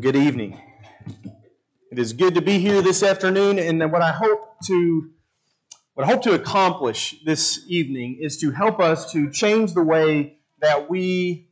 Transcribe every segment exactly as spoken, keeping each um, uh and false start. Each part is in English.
Good evening. It is good to be here this afternoon, and what I hope to what I hope to accomplish this evening is to help us to change the way that we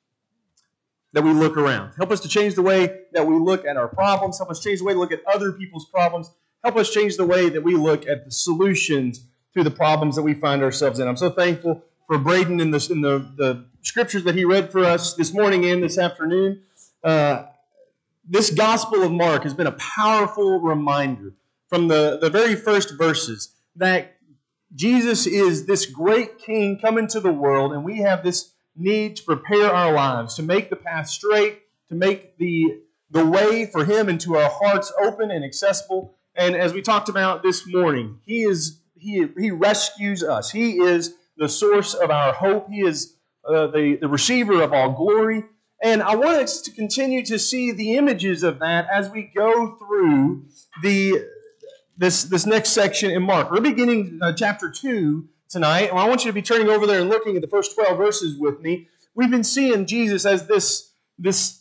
that we look around. Help us to change the way that we look at our problems. Help us change the way we look at other people's problems. Help us change the way that we look at the solutions to the problems that we find ourselves in. I'm so thankful for Braden in, this, in the, the scriptures that he read for us this morning and this afternoon. Uh, This Gospel of Mark has been a powerful reminder from the, the very first verses that Jesus is this great King coming to the world, and we have this need to prepare our lives, to make the path straight, to make the, the way for Him into our hearts open and accessible. And as we talked about this morning, He is He, he rescues us. He is the source of our hope. He is uh, the, the receiver of all glory. And I want us to continue to see the images of that as we go through the this this next section in Mark. We're beginning uh, chapter two tonight, and I want you to be turning over there and looking at the first twelve verses with me. We've been seeing Jesus as this, this,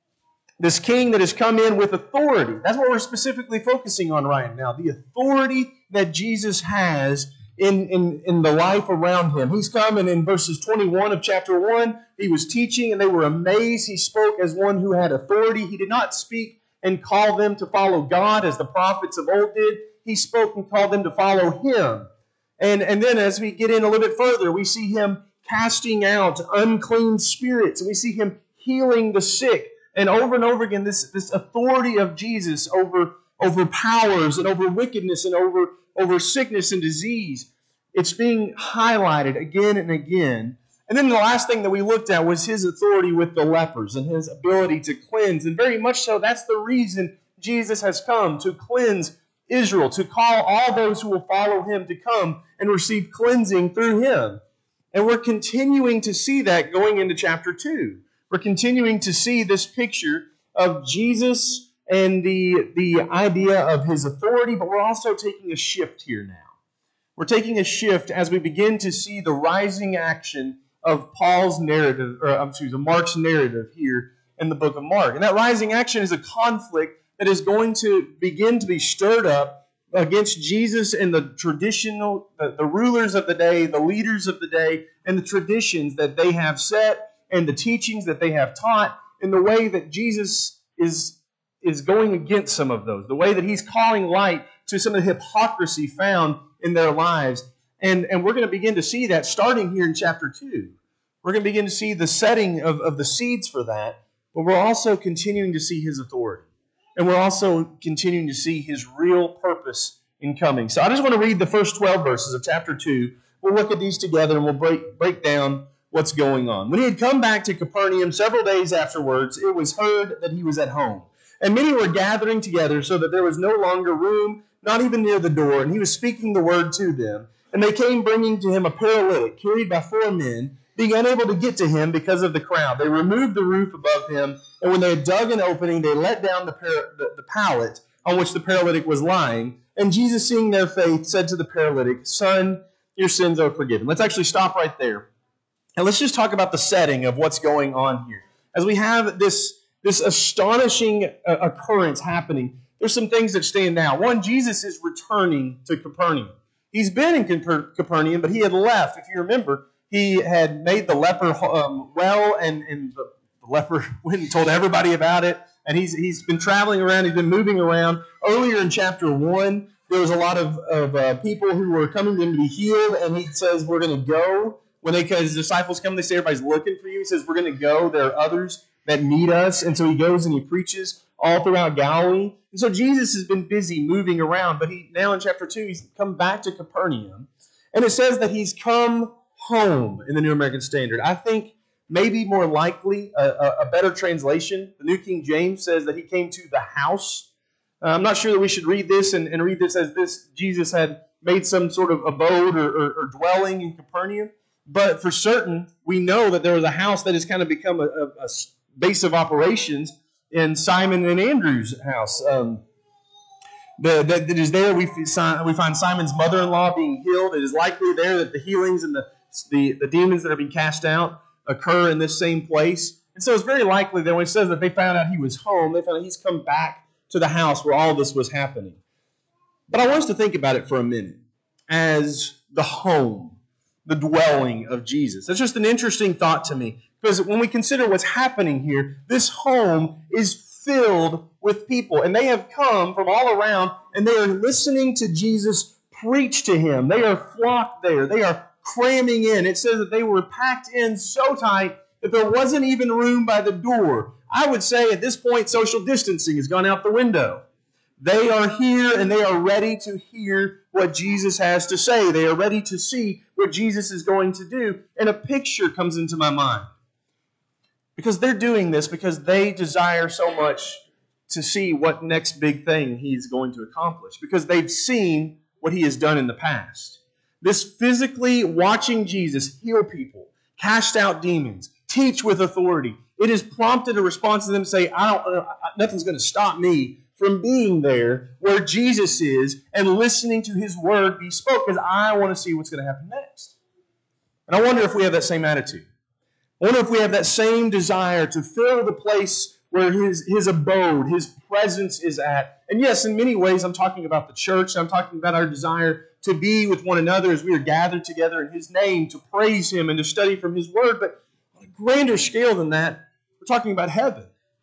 this king that has come in with authority. That's what we're specifically focusing on right now, the authority that Jesus has In, in, in the life around him. He's come, and in verses twenty-one of chapter one, he was teaching, and they were amazed. He spoke as one who had authority. He did not speak and call them to follow God as the prophets of old did. He spoke and called them to follow him. And, and then as we get in a little bit further, we see him casting out unclean spirits, and we see him healing the sick. And over and over again, this, this authority of Jesus over, over powers and over wickedness and over over sickness and disease. It's being highlighted again and again. And then the last thing that we looked at was his authority with the lepers and his ability to cleanse. And very much so, that's the reason Jesus has come, to cleanse Israel, to call all those who will follow him to come and receive cleansing through him. And we're continuing to see that going into chapter two. We're continuing to see this picture of Jesus and the, the idea of his authority, but we're also taking a shift here now. We're taking a shift as we begin to see the rising action of Paul's narrative, or I'm excuse me, Mark's narrative here in the book of Mark. And that rising action is a conflict that is going to begin to be stirred up against Jesus and the traditional, the, the rulers of the day, the leaders of the day, and the traditions that they have set, and the teachings that they have taught, in the way that Jesus is is going against some of those, the way that he's calling light to some of the hypocrisy found in their lives. And, and we're going to begin to see that starting here in chapter two. We're going to begin to see the setting of, of the seeds for that, but we're also continuing to see his authority. And we're also continuing to see his real purpose in coming. So I just want to read the first twelve verses of chapter two. We'll look at these together and we'll break, break down what's going on. When he had come back to Capernaum several days afterwards, it was heard that he was at home. And many were gathering together so that there was no longer room, not even near the door, and he was speaking the word to them. And they came bringing to him a paralytic, carried by four men, being unable to get to him because of the crowd. They removed the roof above him, and when they had dug an opening, they let down the, par- the, the pallet on which the paralytic was lying. And Jesus, seeing their faith, said to the paralytic, "Son, your sins are forgiven." Let's actually stop right there. And let's just talk about the setting of what's going on here. As we have this This astonishing uh, occurrence happening, there's some things that stand out. One, Jesus is returning to Capernaum. He's been in Capernaum, but he had left. If you remember, he had made the leper um, well, and, and the, the leper went and told everybody about it. And he's he's been traveling around. He's been moving around. Earlier in chapter one, there was a lot of, of uh, people who were coming to him to be healed, and he says, "We're going to go." When they, his disciples come, they say, "Everybody's looking for you." He says, "We're going to go. There are others that need us." And so he goes and he preaches all throughout Galilee. And so Jesus has been busy moving around, but he now in chapter two, he's come back to Capernaum. And it says that he's come home in the New American Standard. I think maybe more likely a, a, a better translation, the New King James, says that he came to the house. Uh, I'm not sure that we should read this and, and read this as this Jesus had made some sort of abode or, or, or dwelling in Capernaum. But for certain, we know that there was a house that has kind of become a, a, a base of operations in Simon and Andrew's house. Um, the, that, that is there. We, we find Simon's mother-in-law being healed. It is likely there that the healings and the, the, the demons that are being cast out occur in this same place. And so it's very likely that when it says that they found out he was home, they found out he's come back to the house where all this was happening. But I want us to think about it for a minute as the home, the dwelling of Jesus. That's just an interesting thought to me, because when we consider what's happening here, this home is filled with people, and they have come from all around, and they are listening to Jesus preach to him. They are flocked there. They are cramming in. It says that they were packed in so tight that there wasn't even room by the door. I would say at this point, social distancing has gone out the window. They are here and they are ready to hear what Jesus has to say. They are ready to see what Jesus is going to do. And a picture comes into my mind. Because they're doing this because they desire so much to see what next big thing he's going to accomplish. Because they've seen what he has done in the past. This physically watching Jesus heal people, cast out demons, teach with authority, it has prompted a response to them to say, I don't, uh, nothing's going to stop me from being there where Jesus is and listening to his word be spoke, because I want to see what's going to happen next. And I wonder if we have that same attitude. I wonder if we have that same desire to fill the place where his, his abode, his presence is at. And yes, in many ways, I'm talking about the church. I'm talking about our desire to be with one another as we are gathered together in his name, to praise him and to study from his word. But on a grander scale than that, we're talking about heaven.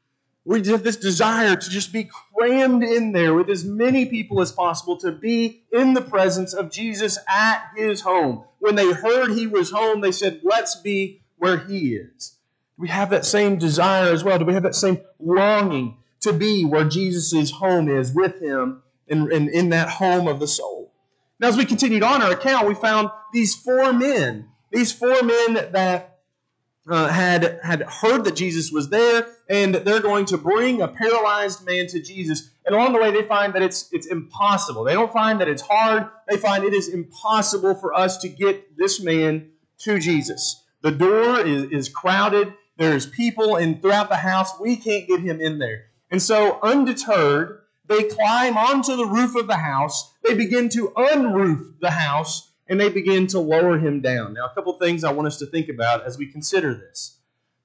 We have this desire to just be crammed in there with as many people as possible, to be in the presence of Jesus at his home. When they heard he was home, they said, let's be where he is. Do we have that same desire as well? Do we have that same longing to be where Jesus' home is, with him, and in, in, in that home of the soul? Now, as we continued on our account, we found these four men. These four men that Uh, had, had heard that Jesus was there, and they're going to bring a paralyzed man to Jesus. And along the way, they find that it's, it's impossible. They don't find that it's hard. They find it is impossible for us to get this man to Jesus. The door is, is crowded. There's people in throughout the house. We can't get him in there. And so, undeterred, they climb onto the roof of the house. They begin to unroof the house, and they begin to lower him down. Now, a couple things I want us to think about as we consider this.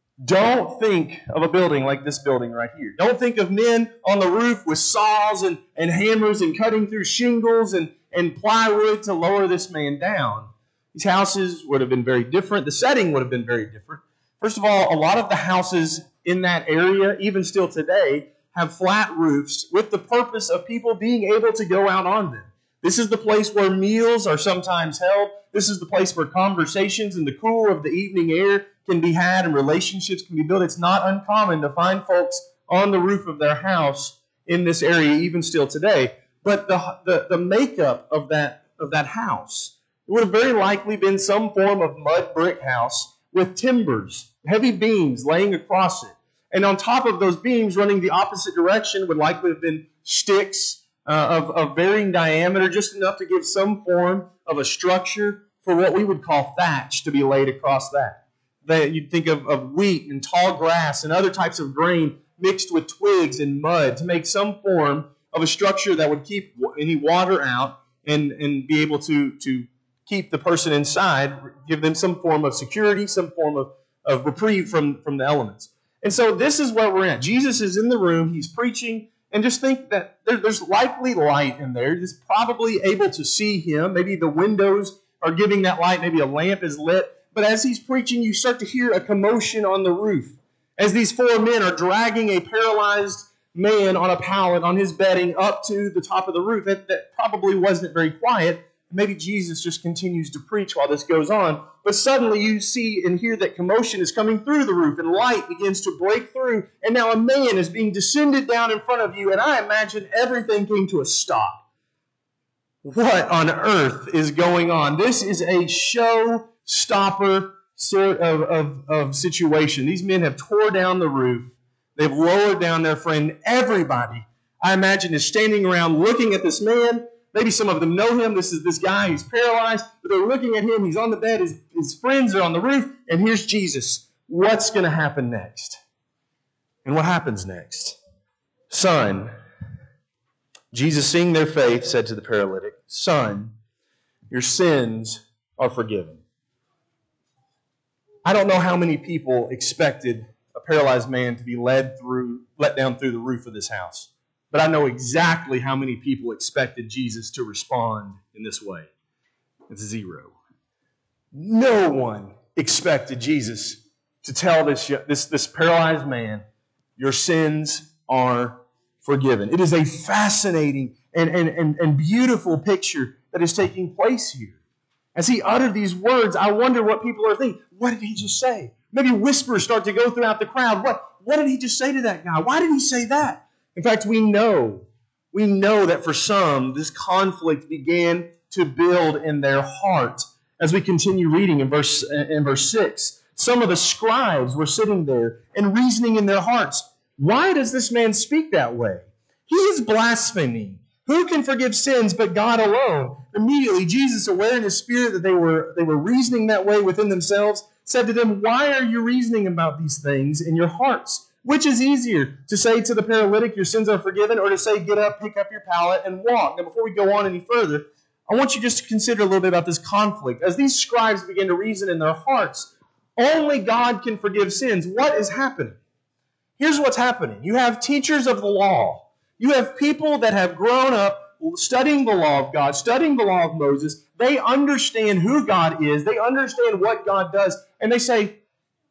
Don't think of a building like this building right here. Don't think of men on the roof with saws and, and hammers and cutting through shingles and, and plywood to lower this man down. These houses would have been very different. The setting would have been very different. First of all, a lot of the houses in that area, even still today, have flat roofs with the purpose of people being able to go out on them. This is the place where meals are sometimes held. This is the place where conversations in the cool of the evening air can be had and relationships can be built. It's not uncommon to find folks on the roof of their house in this area, even still today. But the, the, the makeup of that, of that house, it would have very likely been some form of mud brick house with timbers, heavy beams laying across it. And on top of those beams running the opposite direction would likely have been sticks Uh, of, of varying diameter, just enough to give some form of a structure for what we would call thatch to be laid across that. That you'd think of, of wheat and tall grass and other types of grain mixed with twigs and mud to make some form of a structure that would keep any water out and, and be able to, to keep the person inside, give them some form of security, some form of, of reprieve from, from the elements. And so this is where we're at. Jesus is in the room, he's preaching. And just think that there, there's likely light in there. He's probably able to see him. Maybe the windows are giving that light. Maybe a lamp is lit. But as he's preaching, you start to hear a commotion on the roof. As these four men are dragging a paralyzed man on a pallet on his bedding up to the top of the roof. That, that probably wasn't very quiet. Maybe Jesus just continues to preach while this goes on. But suddenly you see and hear that commotion is coming through the roof, and light begins to break through. And now a man is being descended down in front of you, and I imagine everything came to a stop. What on earth is going on? This is a show-stopper sort of, of, of situation. These men have tore down the roof. They've lowered down their friend. Everybody, I imagine, is standing around looking at this man. Maybe some of them know him. This is this guy who's paralyzed. But they're looking at him. He's on the bed. His, his friends are on the roof. And here's Jesus. What's going to happen next? And what happens next? Son, Jesus, seeing their faith, said to the paralytic, Son, your sins are forgiven. I don't know how many people expected a paralyzed man to be led through, let down through the roof of this house. But I know exactly how many people expected Jesus to respond in this way. It's zero. No one expected Jesus to tell this, this, this paralyzed man, your sins are forgiven. It is a fascinating and, and, and, and beautiful picture that is taking place here. As he uttered these words, I wonder what people are thinking. What did he just say? Maybe whispers start to go throughout the crowd. What, what did he just say to that guy? Why did he say that? In fact, we know, we know that for some, this conflict began to build in their heart. As we continue reading in verse, in verse six, some of the scribes were sitting there and reasoning in their hearts, why does this man speak that way? He is blaspheming. Who can forgive sins but God alone? Immediately, Jesus, aware in his spirit that they were, they were reasoning that way within themselves, said to them, why are you reasoning about these things in your hearts? Which is easier, to say to the paralytic, your sins are forgiven, or to say, get up, pick up your pallet, and walk? Now, before we go on any further, I want you just to consider a little bit about this conflict. As these scribes begin to reason in their hearts, only God can forgive sins. What is happening? Here's what's happening. You have teachers of the law. You have people that have grown up studying the law of God, studying the law of Moses. They understand who God is. They understand what God does. And they say,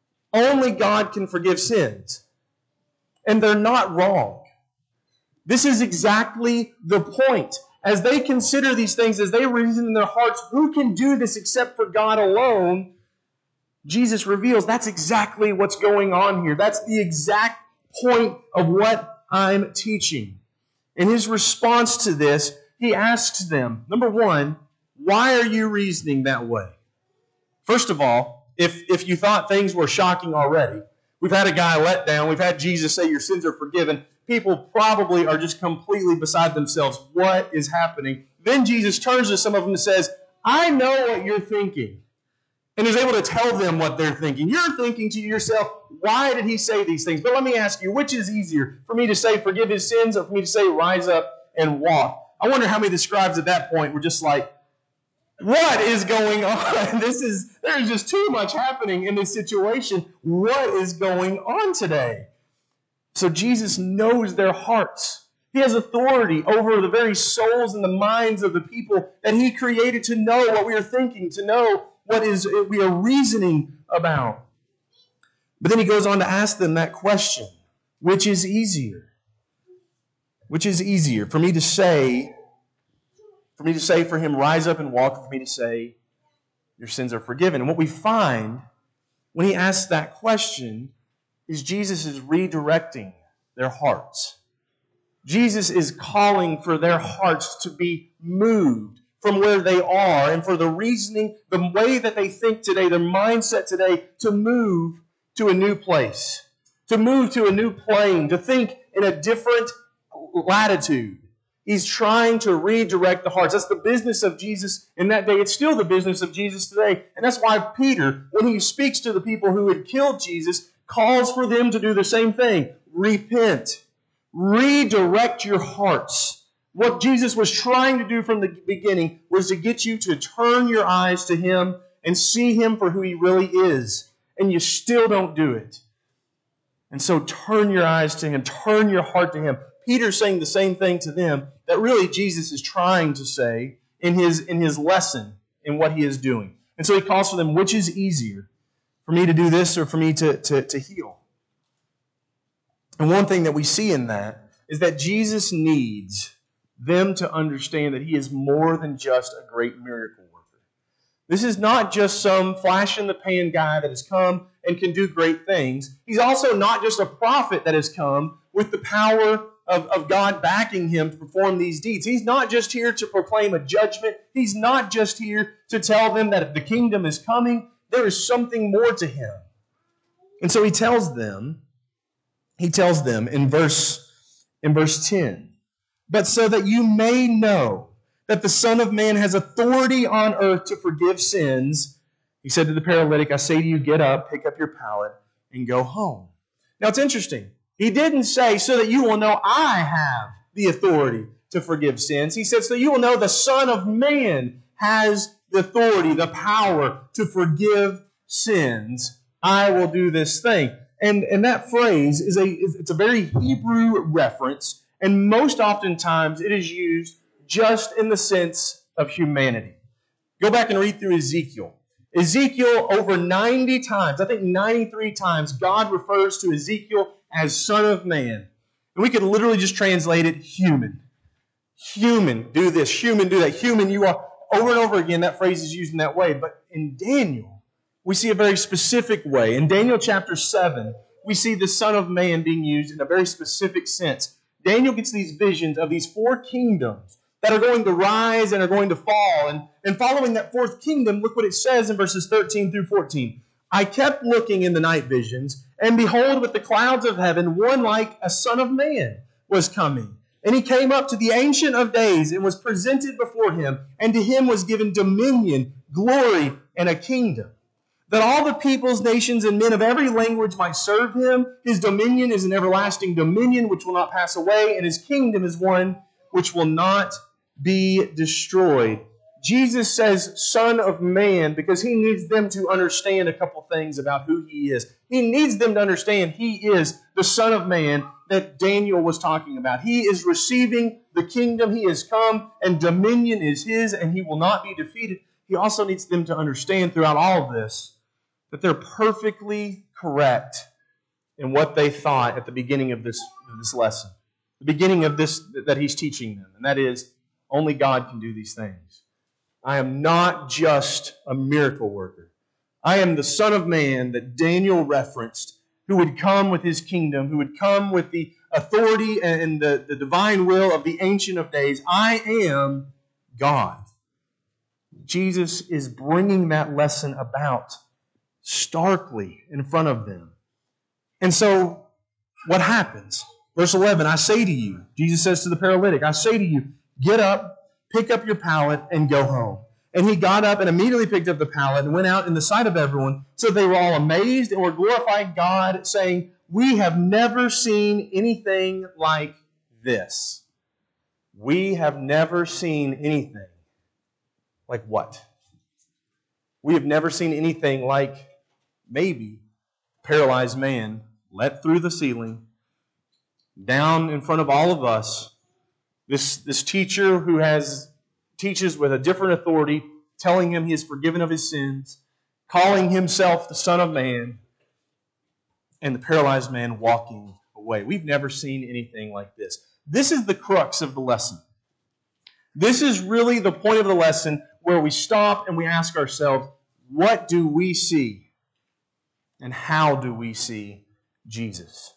only God can forgive sins. And they're not wrong. This is exactly the point. As they consider these things, as they reason in their hearts, who can do this except for God alone? Jesus reveals that's exactly what's going on here. That's the exact point of what I'm teaching. In his response to this, he asks them, number one, why are you reasoning that way? First of all, if, if you thought things were shocking already, we've had a guy let down, we've had Jesus say your sins are forgiven, people probably are just completely beside themselves. What is happening? Then Jesus turns to some of them and says, I know what you're thinking. And is able to tell them what they're thinking. You're thinking to yourself, why did he say these things? But let me ask you, which is easier? For me to say, forgive his sins, or for me to say, rise up and walk? I wonder how many of the scribes at that point were just like, what is going on? This is, there's just too much happening in this situation. What is going on today? So Jesus knows their hearts. He has authority over the very souls and the minds of the people that he created to know what we are thinking, to know what is we are reasoning about. But then he goes on to ask them that question, which is easier? Which is easier? For me to say, for me to say for him, rise up and walk, for me to say, your sins are forgiven. And what we find when he asks that question is Jesus is redirecting their hearts. Jesus is calling for their hearts to be moved from where they are, and for the reasoning, the way that they think today, their mindset today, to move to a new place, to move to a new plane, to think in a different latitude. He's trying to redirect the hearts. That's the business of Jesus in that day. It's still the business of Jesus today. And that's why Peter, when he speaks to the people who had killed Jesus, calls for them to do the same thing. Repent. Redirect your hearts. What Jesus was trying to do from the beginning was to get you to turn your eyes to him and see him for who he really is. And you still don't do it. And so turn your eyes to him. Turn your heart to him. Peter's saying the same thing to them that really Jesus is trying to say in his, in his lesson in what he is doing. And so he calls for them, which is easier, for me to do this or for me to, to, to heal? And one thing that we see in that is that Jesus needs them to understand that he is more than just a great miracle worker. This is not just some flash-in-the-pan guy that has come and can do great things. He's also not just a prophet that has come with the power of, of God backing him to perform these deeds. He's not just here to proclaim a judgment. He's not just here to tell them that the kingdom is coming. There is something more to him. And so he tells them, he tells them in verse, in verse ten, but so that you may know that the Son of Man has authority on earth to forgive sins, he said to the paralytic, I say to you, get up, pick up your pallet, and go home. Now it's interesting. He didn't say, so that you will know I have the authority to forgive sins. He said, so you will know the Son of Man has the authority, the power to forgive sins. I will do this thing. And, and that phrase is a it's a very Hebrew reference, and most oftentimes it is used just in the sense of humanity. Go back and read through Ezekiel. Ezekiel, over ninety times, I think ninety-three times, God refers to Ezekiel as Son of Man. And we could literally just translate it human. Human, do this. Human, do that. Human, you are. Over and over again, that phrase is used in that way. But in Daniel, we see a very specific way. In Daniel chapter seven, we see the Son of Man being used in a very specific sense. Daniel gets these visions of these four kingdoms that are going to rise and are going to fall. And, and following that fourth kingdom, look what it says in verses thirteen through fourteen. I kept looking in the night visions, and behold, with the clouds of heaven, one like a son of man was coming. And he came up to the Ancient of Days and was presented before him, and to him was given dominion, glory, and a kingdom, that all the peoples, nations, and men of every language might serve him. His dominion is an everlasting dominion which will not pass away, and his kingdom is one which will not be destroyed. Jesus says Son of Man because he needs them to understand a couple things about who he is. He needs them to understand he is the Son of Man that Daniel was talking about. He is receiving the kingdom. He has come, and dominion is his, and he will not be defeated. He also needs them to understand throughout all of this that they're perfectly correct in what they thought at the beginning of this, of this lesson, the beginning of this that he's teaching them, and that is only God can do these things. I am not just a miracle worker. I am the Son of Man that Daniel referenced, who would come with his kingdom, who would come with the authority and the, the divine will of the Ancient of Days. I am God. Jesus is bringing that lesson about starkly in front of them. And so, what happens? Verse eleven, I say to you, Jesus says to the paralytic, I say to you, get up, pick up your pallet, and go home. And he got up and immediately picked up the pallet and went out in the sight of everyone. So they were all amazed and were glorifying God, saying, we have never seen anything like this. We have never seen anything. Like what? We have never seen anything like maybe a paralyzed man let through the ceiling, down in front of all of us. This, this teacher who has teaches with a different authority, telling him he is forgiven of his sins, calling himself the Son of Man, and the paralyzed man walking away. We've never seen anything like this. This is the crux of the lesson. This is really the point of the lesson where we stop and we ask ourselves, what do we see? And how do we see Jesus?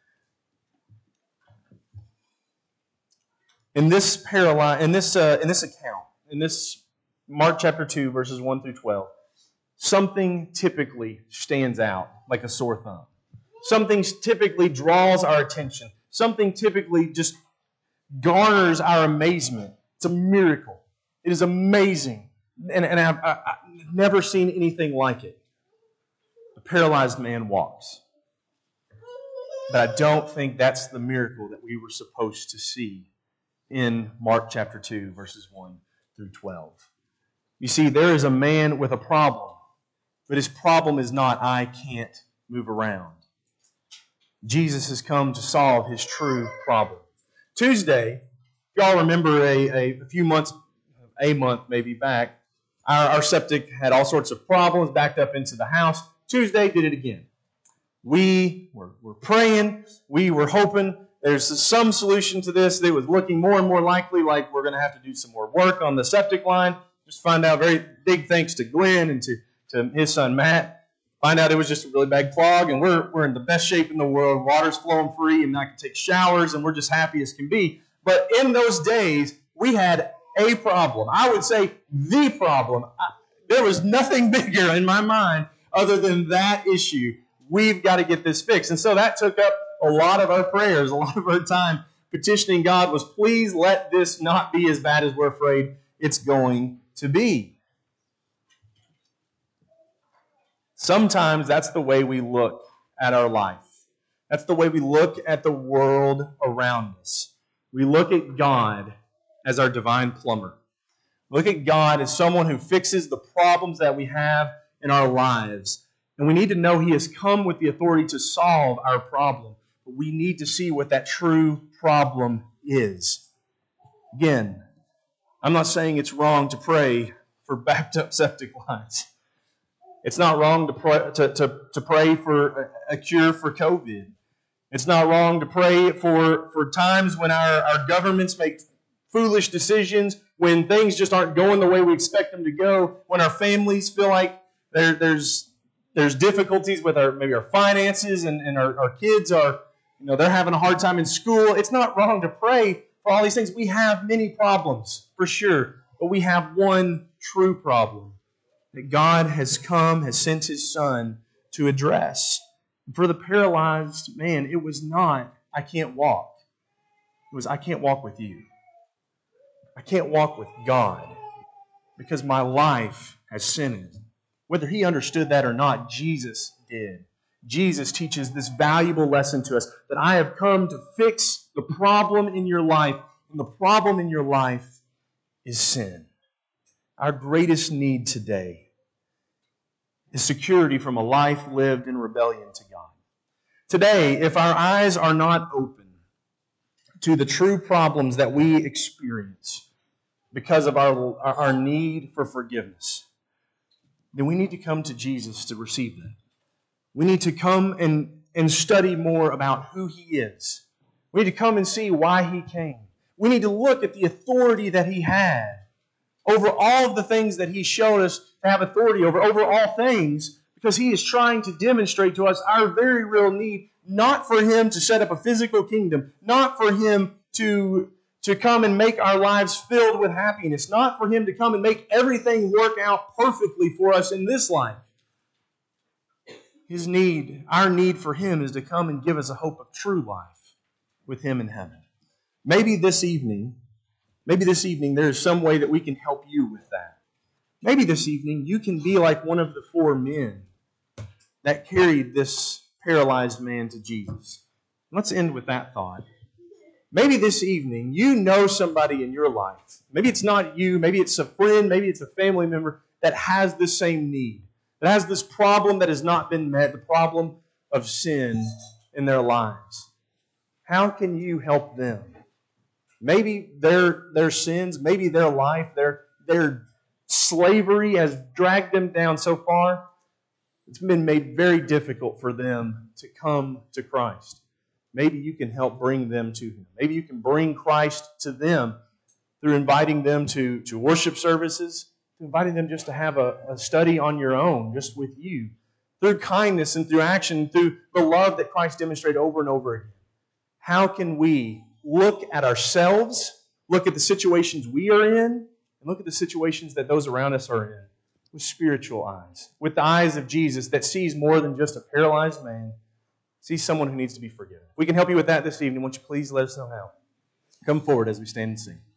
In this paraly- in this uh, in this account, in this Mark chapter two, verses one through twelve, something typically stands out like a sore thumb. Something typically draws our attention. Something typically just garners our amazement. It's a miracle. It is amazing. And, and I've, I've never seen anything like it. The paralyzed man walks. But I don't think that's the miracle that we were supposed to see in Mark chapter two, verses one through twelve. You see, there is a man with a problem, but his problem is not, I can't move around. Jesus has come to solve his true problem. Tuesday, y'all remember a, a, a few months, a month maybe back, our, our septic had all sorts of problems, backed up into the house. Tuesday did it again. We were, were praying, we were hoping there's some solution to this. It was looking more and more likely like we're going to have to do some more work on the septic line. Just find out, very big thanks to Glenn and to, to his son Matt. Find out it was just a really bad clog, and we're, we're in the best shape in the world. Water's flowing free, and I can take showers, and we're just happy as can be. But in those days, we had a problem. I would say the problem. I, there was nothing bigger in my mind other than that issue. We've got to get this fixed. And so that took up a lot of our prayers, a lot of our time petitioning God was, please let this not be as bad as we're afraid it's going to be. Sometimes that's the way we look at our life. That's the way we look at the world around us. We look at God as our divine plumber. Look at God as someone who fixes the problems that we have in our lives. And we need to know He has come with the authority to solve our problem. But we need to see what that true problem is. Again, I'm not saying it's wrong to pray for backed up septic lines. It's not wrong to pray, to, to, to pray for a cure for COVID. It's not wrong to pray for, for times when our, our governments make foolish decisions, when things just aren't going the way we expect them to go, when our families feel like there, there's there's difficulties with our maybe our finances and, and our, our kids are, you know, they're having a hard time in school. It's not wrong to pray for all these things. We have many problems, for sure, but we have one true problem that God has come, has sent His Son to address. For the paralyzed man, it was not, I can't walk. It was, I can't walk with you. I can't walk with God because my life has sinned. Whether he understood that or not, Jesus did. Jesus teaches this valuable lesson to us, that I have come to fix the problem in your life, and the problem in your life is sin. Our greatest need today is security from a life lived in rebellion to God. Today, if our eyes are not open to the true problems that we experience because of our, our need for forgiveness, then we need to come to Jesus to receive that. We need to come and, and study more about who He is. We need to come and see why He came. We need to look at the authority that He had over all of the things that He showed us to have authority over, over all things, because He is trying to demonstrate to us our very real need, not for Him to set up a physical kingdom, not for Him to, to come and make our lives filled with happiness, not for Him to come and make everything work out perfectly for us in this life. His need, our need for Him is to come and give us a hope of true life with Him in heaven. Maybe this evening, maybe this evening there is some way that we can help you with that. Maybe this evening you can be like one of the four men that carried this paralyzed man to Jesus. Let's end with that thought. Maybe this evening you know somebody in your life. Maybe it's not you, maybe it's a friend, maybe it's a family member that has this same need, that has this problem that has not been met, the problem of sin in their lives. How can you help them? Maybe their, their sins, maybe their life, their, their slavery has dragged them down so far, it's been made very difficult for them to come to Christ. Maybe you can help bring them to Him. Maybe you can bring Christ to them through inviting them to, to worship services, inviting them just to have a, a study on your own, just with you, through kindness and through action, through the love that Christ demonstrated over and over again. How can we look at ourselves, look at the situations we are in, and look at the situations that those around us are in with spiritual eyes, with the eyes of Jesus that sees more than just a paralyzed man, sees someone who needs to be forgiven? If we can help you with that this evening, won't you please let us know how? Come forward as we stand and sing.